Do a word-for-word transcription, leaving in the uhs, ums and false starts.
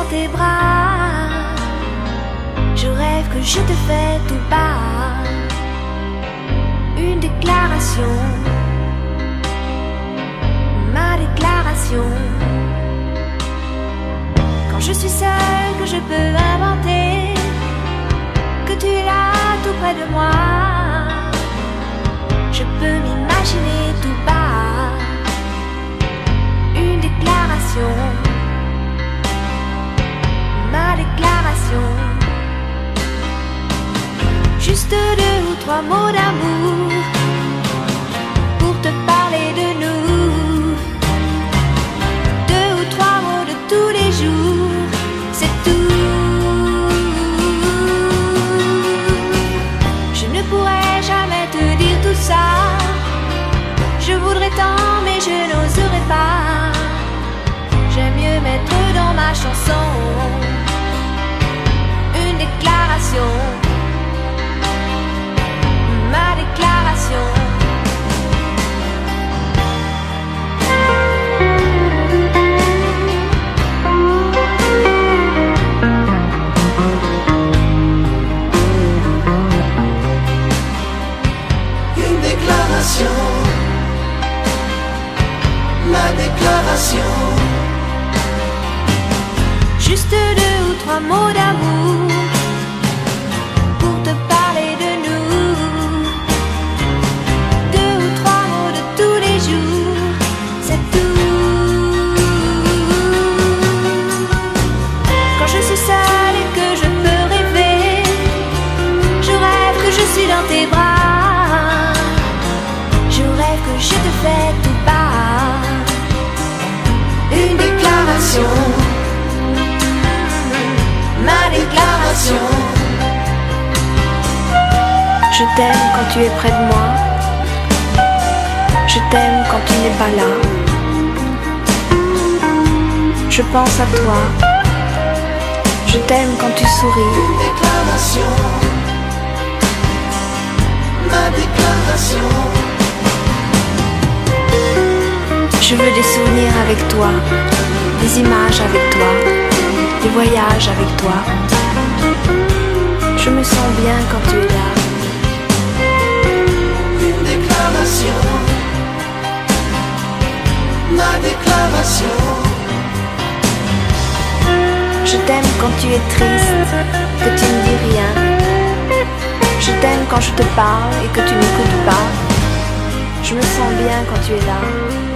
dans tes bras. Je rêve que je te fais tout bas une déclaration, ma déclaration. Quand je suis seule, que je peux inventer que tu es là tout près de moi. Je peux m'imaginer tout bas une déclaration, ma déclaration. Juste deux ou trois mots d'amour pour te parler de nous. Deux ou trois mots de tous les jours, c'est tout. Je ne pourrais jamais te dire tout ça. Je voudrais tant mais je n'oserais pas. J'aime mieux mettre dans ma chanson une déclaration, ma déclaration. Une déclaration, ma déclaration. Juste deux ou trois mots d'amour pour te parler de nous. Deux ou trois mots de tous les jours, c'est tout. Quand je suis seule et que je peux rêver, je rêve que je suis dans tes bras. Je rêve que je te fais tout bas une déclaration, ma déclaration. Je t'aime quand tu es près de moi. Je t'aime quand tu n'es pas là. Je pense à toi. Je t'aime quand tu souris. Une déclaration, ma déclaration. Je veux des souvenirs avec toi, des images avec toi, des voyages avec toi. Je me sens bien quand tu es là. Une déclaration, ma déclaration. Je t'aime quand tu es triste, que tu ne dis rien. Je t'aime quand je te parle et que tu n'écoutes pas. Je me sens bien quand tu es là.